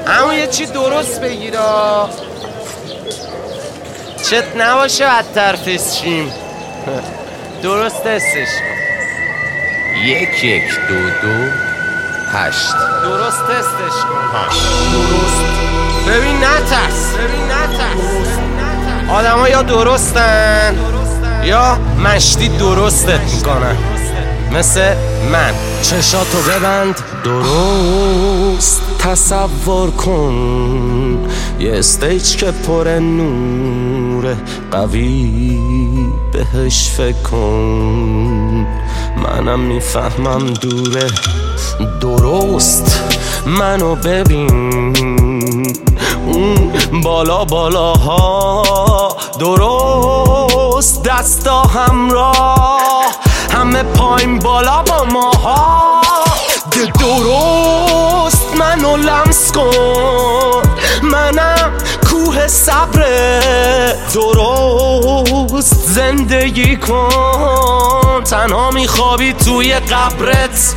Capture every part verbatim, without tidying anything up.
اما یه چی درست بگیرا چت نباشه بدتر فسشیم. درست استش یک یک دو دو هشت. درست استش درست. ببین نترس ببین نترس آدم ها یا درستن یا مشتی درستت میکنن مثل من. چشاتو ببند درست تصور کن یه استیج که پر نور قوی بهش فکر کن. منم میفهمم دوره درست منو ببین اون بالا بالاها درست دستا همراه همه پایین بالا با ماها. درست منو لمس کن منم کوه صبره. درست زندگی کن تنها میخوابی توی قبرت.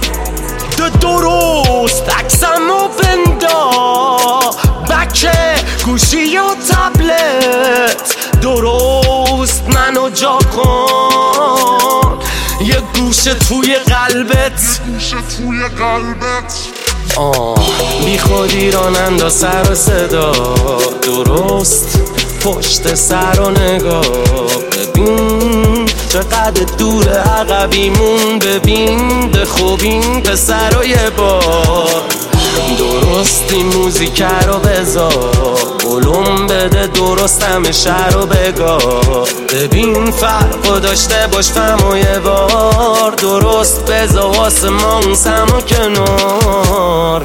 درست عکسمو بندا بکه گوشی و تبلت. درست منو جا کن یه گوشه توی قلبت گوشه توی قلبت. آه بی خودی راننده سر و صدا درست پشت سر و نگاه ببین چقدر دور عقبیمون. ببین به خوبین پسر و یه بار درستی موزیک رو بذار علوم بده درست همه شهر رو بگاه. ببین فرقو داشته باش فهم و یه بار درست بذار واسه ما اون سم و کنار.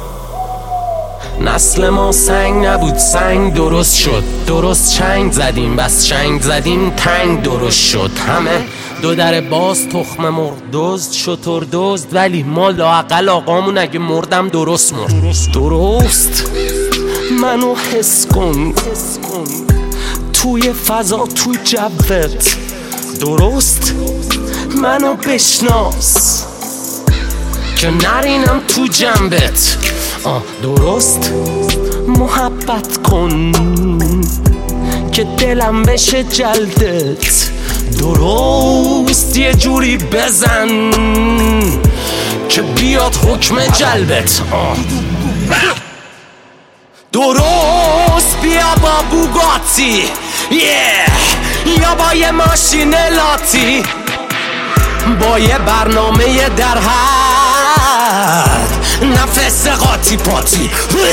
نسل ما سنگ نبود سنگ درست شد. درست چنگ زدیم بس چنگ زدیم تنگ درست شد. همه دو در باز تخم مرغ دزد شتر دزد ولی ما لااقل آقامون اگه مردم درست مرد. درست منو حس کن توی فضا تو جوت. درست منو بشناس که نرینم تو جنبت. آه درست محبت کن که دلم بشه جلدت. درست یه جوری بزن که بیاد حکم جلبت. آه درست بیا با بوگاتی yeah. یا با یه ماشین لاتی با یه برنامه در حد نفس قاطی پاتی.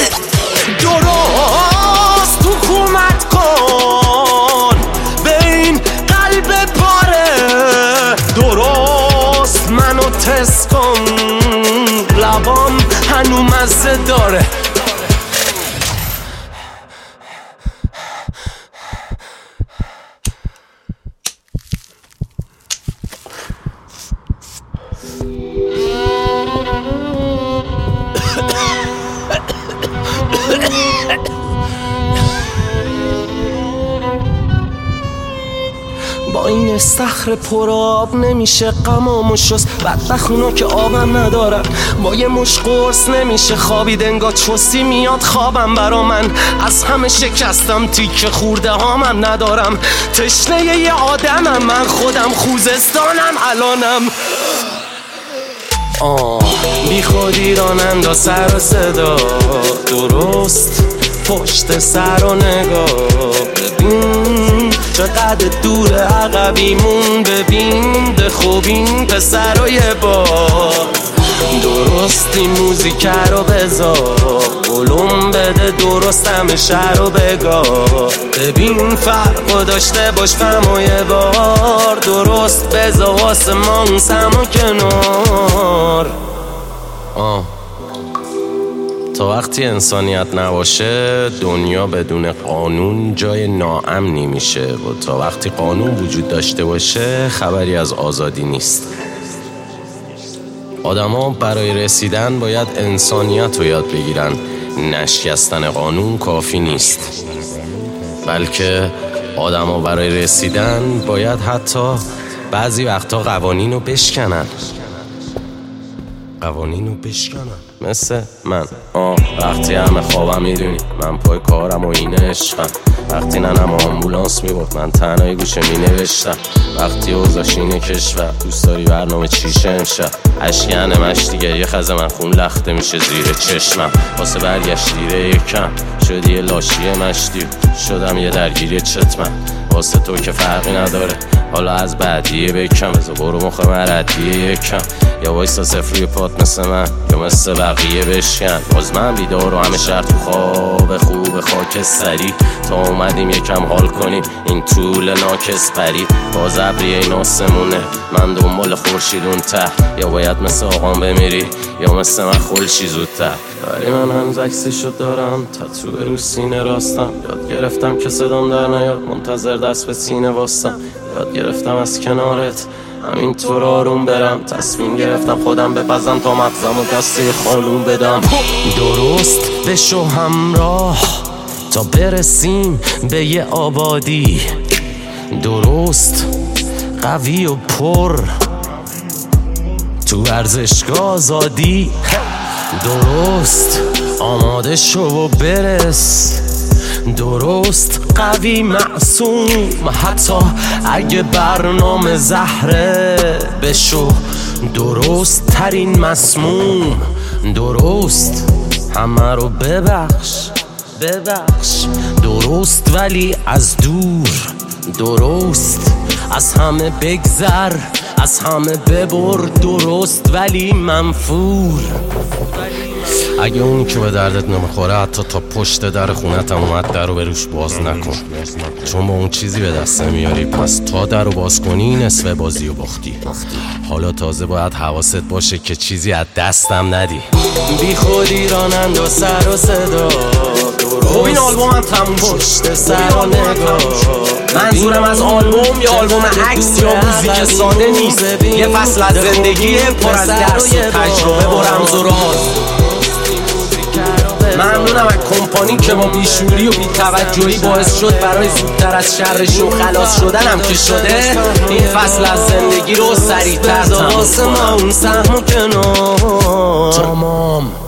درست حکومت کن به این قلب پاره. درست منو تست کن لبام هنو مزه داره. با این استخر پر آب نمیشه غمامو شست. بدبختونا که آبم ندارن با یه مش قرص نمیشه خوابید انگار چستی میاد خوابم برا من. از همه شکستم تیکه خورده هامم ندارم. تشنه یه آدمم من خودم خوزستانم الانم. آه بی خودی راننده سر و صدا درست پشت سر و نگاه ببین چقدر دور عقبیمون. ببین به خوبین پسر و یه بار درستی موزیک رو بذار علوم بده درست همه شهر رو بگاه. ببین فرقو داشته باش فهم و یه بار درست بذار واسه ما اون سم و کنار. آه تا وقتی انسانیت نباشه دنیا بدون قانون جای ناامنی میشه و تا وقتی قانون وجود داشته باشه خبری از آزادی نیست. آدما برای رسیدن باید انسانیت رو یاد بگیرن. نشکستن قانون کافی نیست بلکه آدما برای رسیدن باید حتی بعضی وقتا قوانین رو بشکنن. قوانین رو بشکنن مثل من. آه وقتی همه خوابم میدونی من پای کارم و این عشقم. وقتی ننم آمبولانس میبرد من تنهایی گوشه مینوشتم. وقتی اوضاش اینه کشور دوست داری برنامه چیشه امشب. اشکینه مش دیگه یه خزه من خون لخته میشه زیر چشمم. واسه برگشت دیره یکم شدی یه لاشیه مشتی شدم یه درگیری چتمم. واسه تو که فرقی نداره حالا از بعدیه بکم. بزا برو مخ مردیه یکم یا وایسا صفری پات مثل من یا مثل بقیه بشکن. باز من بیدار و همه شهر تو خواب خوب خاکستری تا اومدیم یکم حال کنیم این طول ناکس پرید. باز ابریه این آسمونه من دنبال خورشید اون ته. یا باید مثل آقام بمیری یا مثل من خلشی زودتر. ولی من هنوز عکسشو دارم تتو رو سینه راستم. یاد گرفتم که صدام در نیاد منتظر دست به سینه واستم. یاد گرفتم از کنارت همینطور آروم برم. تصمیم گرفتم خودم بپزم تا مغزم و دسته خالون بدم. درست بشو همراه تا برسیم به یه آبادی. درست قوی و پر تو ورزشگاه آزادی. درست آماده شو و برس. درست قوی معصوم حتی اگه برنامه زهره. بشو درست ترین مسموم. درست همه رو ببخش ببخش. درست ولی از دور. درست از همه بگذر از همه ببر. درست ولی منفور. اگه اونی که به دردت نمیخوره حتی تا پشت در خونتم اومد در رو به روش باز نکن. چون با اون چیزی به دست نمیاری پس تا در رو باز کنی نصف بازی رو باختی. حالا تازه باید حواست باشه که چیزی از دستم ندی. بی خودی رانند و سر و صدا. خب این آلبوم هم تموم پشت سر و نگاه. منظورم از آلبوم یا آلبوم عکس یا موزیک ساده نیست. یه فصل از زندگی پر از درس و تجربه با رمز و راز. ممنونم از کمپانی که با بیشوری و بی‌توجهی باعث شد برای زودتر از شرشون خلاص شدنم که شده این فصل از زندگی رو سریع‌تر تموم کنم. واسه ما اون سهم و کنار تمام